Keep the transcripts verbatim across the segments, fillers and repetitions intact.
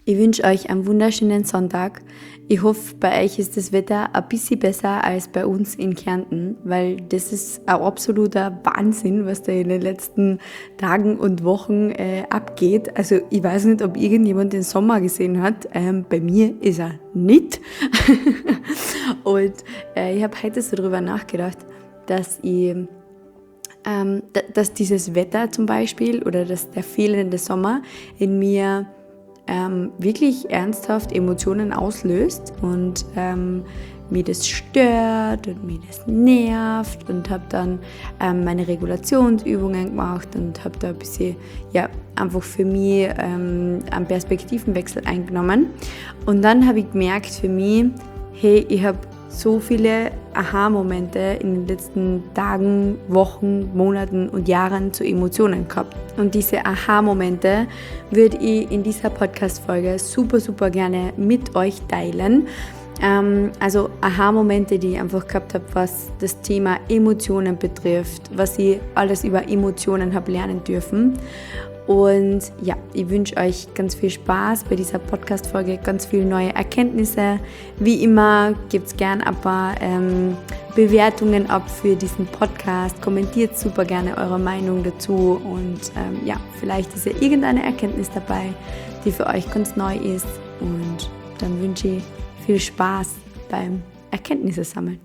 Ich wünsche euch einen wunderschönen Sonntag. Ich hoffe, bei euch ist das Wetter ein bisschen besser als bei uns in Kärnten, weil das ist ein absoluter Wahnsinn, was da in den letzten Tagen und Wochen äh, abgeht. Also ich weiß nicht, ob irgendjemand den Sommer gesehen hat. Ähm, bei mir ist er nicht. und äh, ich habe heute so darüber nachgedacht, dass ich ähm, d- dass dieses Wetter zum Beispiel oder dass der fehlende Sommer in mir ähm, wirklich ernsthaft Emotionen auslöst und ähm, mir das stört und mir das nervt, und habe dann ähm, meine Regulationsübungen gemacht und habe da ein bisschen, ja, einfach für mich ähm, einen Perspektivenwechsel eingenommen. Und dann habe ich gemerkt für mich, hey, ich habe so viele Aha-Momente in den letzten Tagen, Wochen, Monaten und Jahren zu Emotionen gehabt. Und diese Aha-Momente würde ich in dieser Podcast-Folge super, super gerne mit euch teilen. Ähm, also Aha-Momente, die ich einfach gehabt habe, was das Thema Emotionen betrifft, was ich alles über Emotionen habe lernen dürfen. Und ja, ich wünsche euch ganz viel Spaß bei dieser Podcast-Folge, ganz viele neue Erkenntnisse. Wie immer, gebt gern ein paar ähm, Bewertungen ab für diesen Podcast. Kommentiert super gerne eure Meinung dazu. Und ähm, ja, vielleicht ist ja irgendeine Erkenntnis dabei, die für euch ganz neu ist. Und dann wünsche ich viel Spaß beim Erkenntnisse sammeln.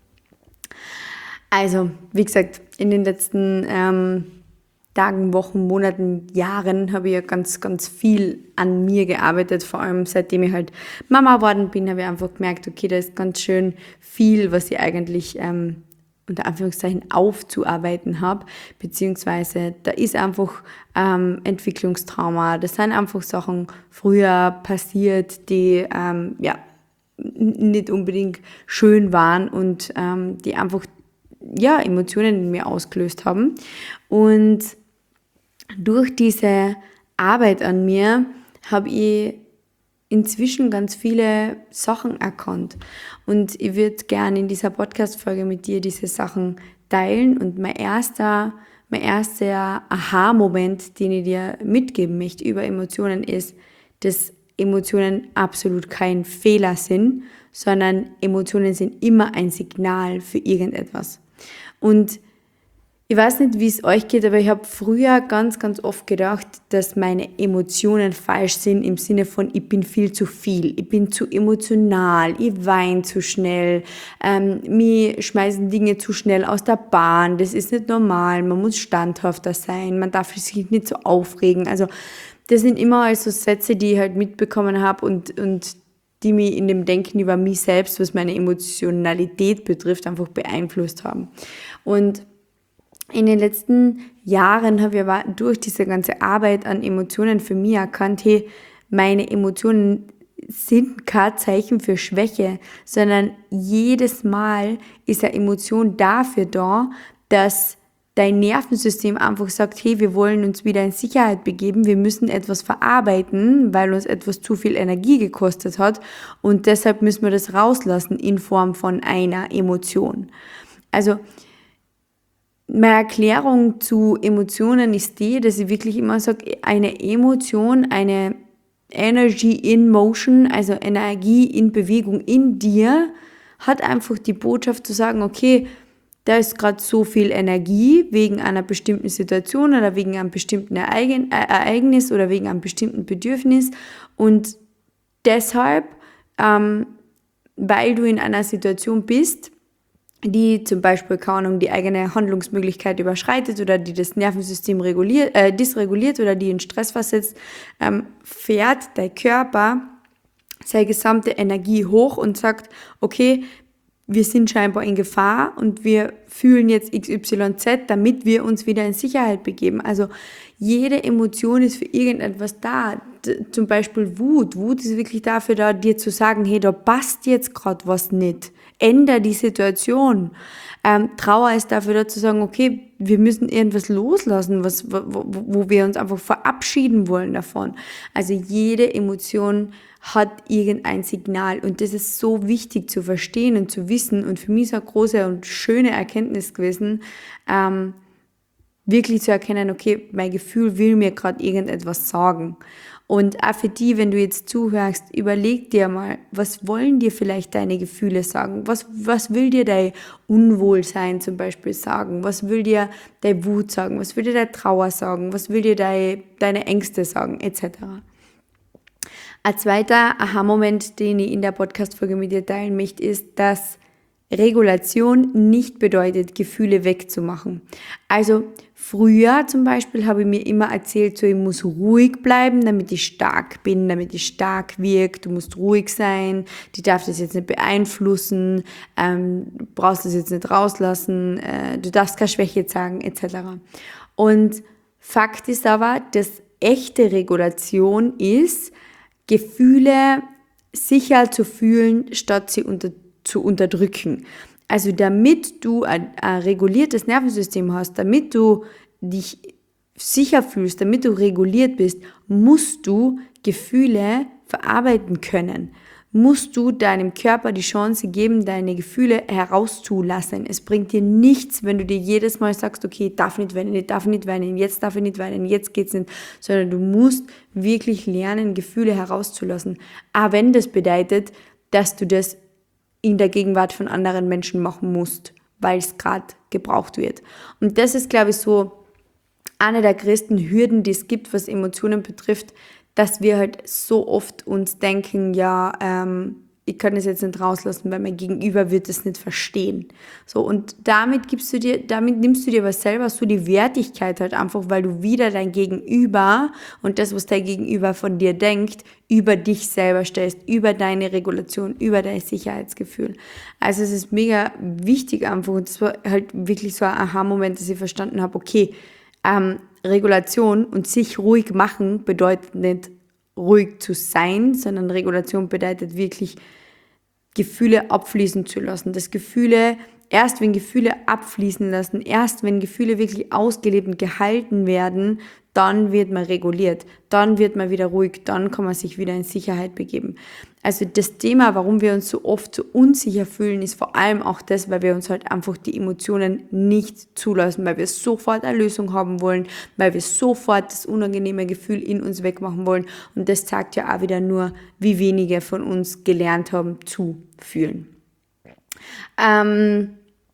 Also, wie gesagt, in den letzten ähm, Tagen, Wochen, Monaten, Jahren habe ich ja ganz, ganz viel an mir gearbeitet. Vor allem seitdem ich halt Mama geworden bin, habe ich einfach gemerkt, okay, da ist ganz schön viel, was ich eigentlich ähm, unter Anführungszeichen aufzuarbeiten habe. Beziehungsweise da ist einfach ähm, Entwicklungstrauma. Das sind einfach Sachen früher passiert, die ähm, ja nicht unbedingt schön waren und ähm, die einfach ja, Emotionen in mir ausgelöst haben. Und durch diese Arbeit an mir habe ich inzwischen ganz viele Sachen erkannt. Und ich würde gerne in dieser Podcast-Folge mit dir diese Sachen teilen. Und mein erster, mein erster Aha-Moment, den ich dir mitgeben möchte über Emotionen, ist, dass Emotionen absolut kein Fehler sind, sondern Emotionen sind immer ein Signal für irgendetwas. Und ich weiß nicht, wie es euch geht, aber ich habe früher ganz, ganz oft gedacht, dass meine Emotionen falsch sind im Sinne von, ich bin viel zu viel, ich bin zu emotional, ich weine zu schnell, ähm, mir schmeißen Dinge zu schnell aus der Bahn, das ist nicht normal, man muss standhafter sein, man darf sich nicht so aufregen. Also das sind immer also Sätze, die ich halt mitbekommen habe und, und die mich in dem Denken über mich selbst, was meine Emotionalität betrifft, einfach beeinflusst haben. Und in den letzten Jahren habe ich aber durch diese ganze Arbeit an Emotionen für mich erkannt, hey, meine Emotionen sind kein Zeichen für Schwäche, sondern jedes Mal ist eine Emotion dafür da, dass dein Nervensystem einfach sagt, hey, wir wollen uns wieder in Sicherheit begeben, wir müssen etwas verarbeiten, weil uns etwas zu viel Energie gekostet hat, und deshalb müssen wir das rauslassen in Form von einer Emotion. Also meine Erklärung zu Emotionen ist die, dass ich wirklich immer sage, eine Emotion, eine Energy in Motion, also Energie in Bewegung in dir, hat einfach die Botschaft zu sagen, okay, da ist gerade so viel Energie wegen einer bestimmten Situation oder wegen einem bestimmten Ereignis oder wegen einem bestimmten Bedürfnis, und deshalb, ähm, weil du in einer Situation bist, die zum Beispiel, keine Ahnung, die eigene Handlungsmöglichkeit überschreitet oder die das Nervensystem reguliert, äh, dysreguliert oder die in Stress versetzt, ähm, fährt dein Körper seine gesamte Energie hoch und sagt, okay, wir sind scheinbar in Gefahr und wir fühlen jetzt X Y Z, damit wir uns wieder in Sicherheit begeben. Also jede Emotion ist für irgendetwas da. D- zum Beispiel Wut. Wut ist wirklich dafür da, dir zu sagen, hey, da passt jetzt gerade was nicht. Änder die Situation. Ähm, Trauer ist dafür da zu sagen, okay, wir müssen irgendwas loslassen, was, wo, wo wir uns einfach verabschieden wollen davon. Also jede Emotion hat irgendein Signal, und das ist so wichtig zu verstehen und zu wissen, und für mich ist eine große und schöne Erkenntnis gewesen, ähm, wirklich zu erkennen, okay, mein Gefühl will mir gerade irgendetwas sagen. Und auch für die, wenn du jetzt zuhörst, überleg dir mal, was wollen dir vielleicht deine Gefühle sagen? Was, was will dir dein Unwohlsein zum Beispiel sagen? Was will dir deine Wut sagen? Was will dir deine Trauer sagen? Was will dir deine, deine Ängste sagen? Etc. Ein zweiter Aha-Moment, den ich in der Podcast-Folge mit dir teilen möchte, ist, dass Regulation nicht bedeutet, Gefühle wegzumachen. Also früher zum Beispiel habe ich mir immer erzählt, so ich muss ruhig bleiben, damit ich stark bin, damit ich stark wirke, du musst ruhig sein, die darf das jetzt nicht beeinflussen, ähm, du brauchst das jetzt nicht rauslassen, äh, du darfst keine Schwäche zeigen, et cetera. Und Fakt ist aber, dass echte Regulation ist, Gefühle sicher zu fühlen, statt sie unter, zu unterdrücken. Also damit du ein, ein reguliertes Nervensystem hast, damit du dich sicher fühlst, damit du reguliert bist, musst du Gefühle verarbeiten können. Musst du deinem Körper die Chance geben, deine Gefühle herauszulassen. Es bringt dir nichts, wenn du dir jedes Mal sagst, okay, ich darf nicht weinen, ich darf nicht weinen, jetzt darf ich nicht weinen, jetzt geht's nicht, sondern du musst wirklich lernen, Gefühle herauszulassen. Auch wenn das bedeutet, dass du das in der Gegenwart von anderen Menschen machen musst, weil es gerade gebraucht wird. Und das ist, glaube ich, so eine der größten Hürden, die es gibt, was Emotionen betrifft, dass wir halt so oft uns denken, ja, ähm, ich kann das jetzt nicht rauslassen, weil mein Gegenüber wird es nicht verstehen. So, und damit gibst du dir, damit nimmst du dir was selber so die Wertigkeit halt einfach, weil du wieder dein Gegenüber und das, was dein Gegenüber von dir denkt, über dich selber stellst, über deine Regulation, über dein Sicherheitsgefühl. Also es ist mega wichtig einfach und das war halt wirklich so ein Aha-Moment, dass ich verstanden habe, okay, ähm, Regulation und sich ruhig machen bedeutet nicht ruhig zu sein, sondern Regulation bedeutet wirklich Gefühle abfließen zu lassen. Das Gefühle, erst wenn Gefühle abfließen lassen, erst wenn Gefühle wirklich ausgelebt und gehalten werden, dann wird man reguliert, dann wird man wieder ruhig, dann kann man sich wieder in Sicherheit begeben. Also das Thema, warum wir uns so oft so unsicher fühlen, ist vor allem auch das, weil wir uns halt einfach die Emotionen nicht zulassen, weil wir sofort eine Lösung haben wollen, weil wir sofort das unangenehme Gefühl in uns wegmachen wollen. Und das zeigt ja auch wieder nur, wie wenige von uns gelernt haben zu fühlen. Ähm,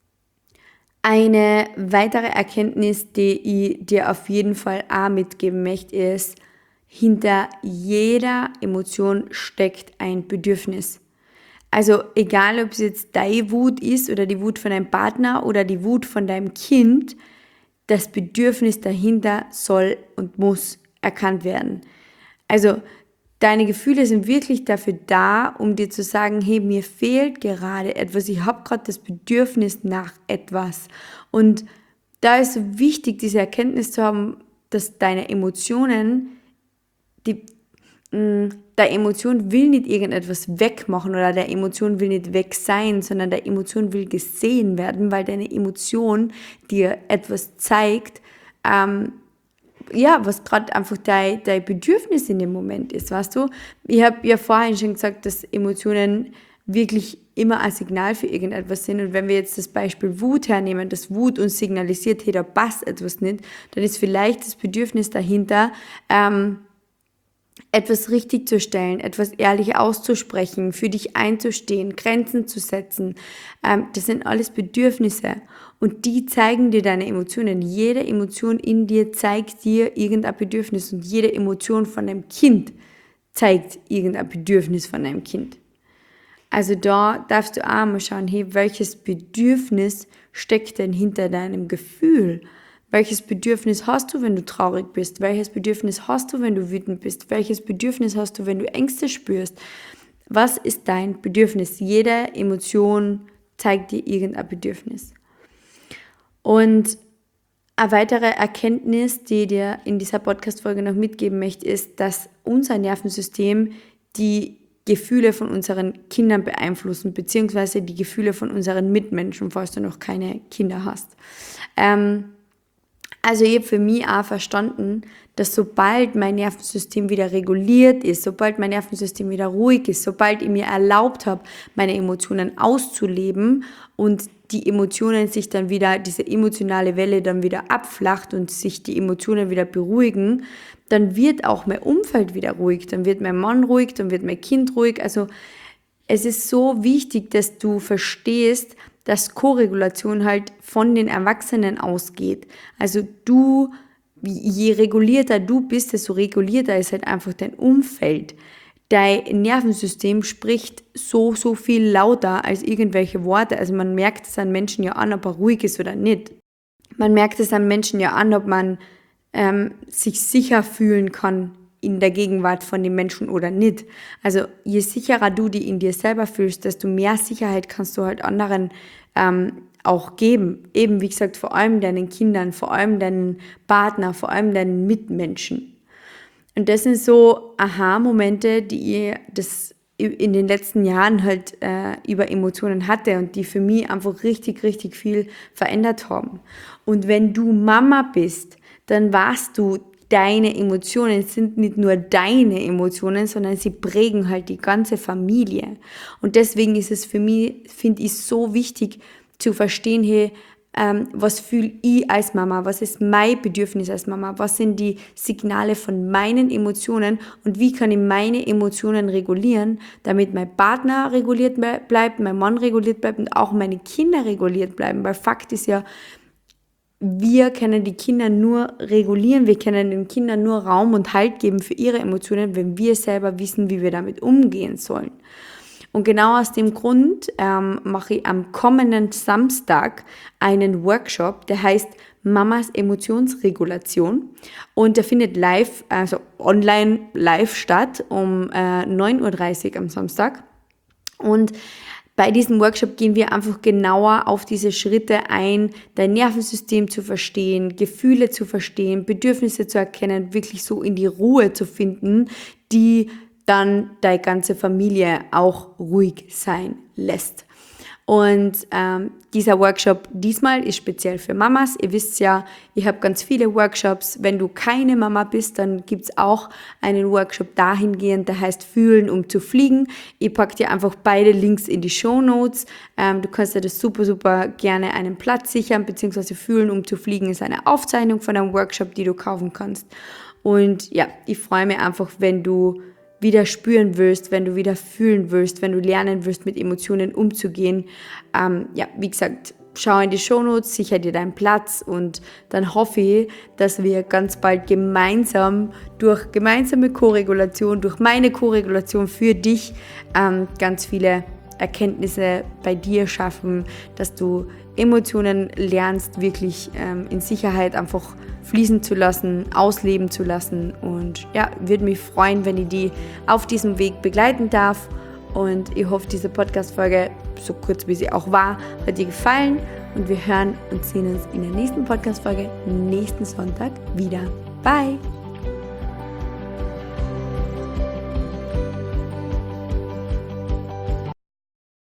Eine weitere Erkenntnis, die ich dir auf jeden Fall auch mitgeben möchte, ist, hinter jeder Emotion steckt ein Bedürfnis. Also egal, ob es jetzt deine Wut ist oder die Wut von deinem Partner oder die Wut von deinem Kind, das Bedürfnis dahinter soll und muss erkannt werden. Also deine Gefühle sind wirklich dafür da, um dir zu sagen, hey, mir fehlt gerade etwas, ich habe gerade das Bedürfnis nach etwas. Und da ist so wichtig, diese Erkenntnis zu haben, dass deine Emotionen, die, mh, der Emotion will nicht irgendetwas wegmachen oder der Emotion will nicht weg sein, sondern der Emotion will gesehen werden, weil deine Emotion dir etwas zeigt, ähm, ja, was gerade einfach dein, dein Bedürfnis in dem Moment ist, weißt du? Ich habe ja vorhin schon gesagt, dass Emotionen wirklich immer ein Signal für irgendetwas sind. Und wenn wir jetzt das Beispiel Wut hernehmen, dass Wut uns signalisiert, hey, da passt etwas nicht, dann ist vielleicht das Bedürfnis dahinter, ähm, etwas richtig zu stellen, etwas ehrlich auszusprechen, für dich einzustehen, Grenzen zu setzen. Ähm, das sind alles Bedürfnisse und die zeigen dir deine Emotionen. Jede Emotion in dir zeigt dir irgendein Bedürfnis und jede Emotion von deinem Kind zeigt irgendein Bedürfnis von deinem Kind. Also da darfst du auch mal schauen, hey, welches Bedürfnis steckt denn hinter deinem Gefühl? Welches Bedürfnis hast du, wenn du traurig bist? Welches Bedürfnis hast du, wenn du wütend bist? Welches Bedürfnis hast du, wenn du Ängste spürst? Was ist dein Bedürfnis? Jede Emotion zeigt dir irgendein Bedürfnis. Und eine weitere Erkenntnis, die ich dir in dieser Podcast-Folge noch mitgeben möchte, ist, dass unser Nervensystem die Gefühle von unseren Kindern beeinflussen, beziehungsweise die Gefühle von unseren Mitmenschen, falls du noch keine Kinder hast. Ähm, Also ich habe für mich auch verstanden, dass sobald mein Nervensystem wieder reguliert ist, sobald mein Nervensystem wieder ruhig ist, sobald ich mir erlaubt habe, meine Emotionen auszuleben und die Emotionen sich dann wieder, diese emotionale Welle dann wieder abflacht und sich die Emotionen wieder beruhigen, dann wird auch mein Umfeld wieder ruhig, dann wird mein Mann ruhig, dann wird mein Kind ruhig. Also es ist so wichtig, dass du verstehst, dass Koregulation halt von den Erwachsenen ausgeht. Also du, je regulierter du bist, desto regulierter ist halt einfach dein Umfeld. Dein Nervensystem spricht so, so viel lauter als irgendwelche Worte. Also man merkt es an Menschen ja an, ob er ruhig ist oder nicht. Man merkt es an Menschen ja an, ob man ähm, sich sicher fühlen kann in der Gegenwart von den Menschen oder nicht. Also je sicherer du dich in dir selber fühlst, desto mehr Sicherheit kannst du halt anderen ähm, auch geben. Eben, wie gesagt, vor allem deinen Kindern, vor allem deinen Partner, vor allem deinen Mitmenschen. Und das sind so Aha-Momente, die ich das in den letzten Jahren halt äh, über Emotionen hatte und die für mich einfach richtig, richtig viel verändert haben. Und wenn du Mama bist, dann weißt du, deine Emotionen sind nicht nur deine Emotionen, sondern sie prägen halt die ganze Familie. Und deswegen ist es für mich, finde ich, so wichtig zu verstehen, hey, ähm, was fühle ich als Mama, was ist mein Bedürfnis als Mama, was sind die Signale von meinen Emotionen und wie kann ich meine Emotionen regulieren, damit mein Partner reguliert bleibt, mein Mann reguliert bleibt und auch meine Kinder reguliert bleiben, weil Fakt ist ja, wir können die Kinder nur regulieren, wir können den Kindern nur Raum und Halt geben für ihre Emotionen, wenn wir selber wissen, wie wir damit umgehen sollen. Und genau aus dem Grund ähm, mache ich am kommenden Samstag einen Workshop, der heißt Mamas Emotionsregulation. Und der findet live, also online live statt um äh, neun Uhr dreißig am Samstag. Und bei diesem Workshop gehen wir einfach genauer auf diese Schritte ein, dein Nervensystem zu verstehen, Gefühle zu verstehen, Bedürfnisse zu erkennen, wirklich so in die Ruhe zu finden, die dann deine ganze Familie auch ruhig sein lässt. Und ähm, dieser Workshop diesmal ist speziell für Mamas. Ihr wisst ja, ich habe ganz viele Workshops. Wenn du keine Mama bist, dann gibt es auch einen Workshop dahingehend, der heißt Fühlen, um zu fliegen. Ich packe dir einfach beide Links in die Shownotes. Ähm, du kannst dir das super, super gerne einen Platz sichern, beziehungsweise Fühlen, um zu fliegen ist eine Aufzeichnung von einem Workshop, die du kaufen kannst. Und ja, ich freue mich einfach, wenn du wieder spüren willst, wenn du wieder fühlen willst, wenn du lernen willst, mit Emotionen umzugehen. Ähm, ja, wie gesagt, schau in die Shownotes, sicher dir deinen Platz und dann hoffe ich, dass wir ganz bald gemeinsam durch gemeinsame Koregulation, durch meine Koregulation für dich ähm, ganz viele Erkenntnisse bei dir schaffen, dass du Emotionen lernst, wirklich ähm, in Sicherheit einfach fließen zu lassen, ausleben zu lassen. Und ja, würde mich freuen, wenn ich die auf diesem Weg begleiten darf. Und ich hoffe, diese Podcast-Folge, so kurz wie sie auch war, hat dir gefallen. Und wir hören und sehen uns in der nächsten Podcast-Folge nächsten Sonntag wieder. Bye!